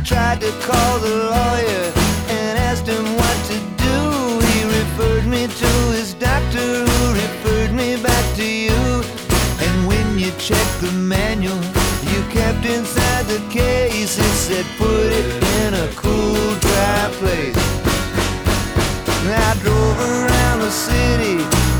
tried to call the lawyer and asked him what to do. He referred me to his doctor, who referred me back to you. And when you checked the manual you kept inside the case, it said put it in a cool, dry place. I drove around the city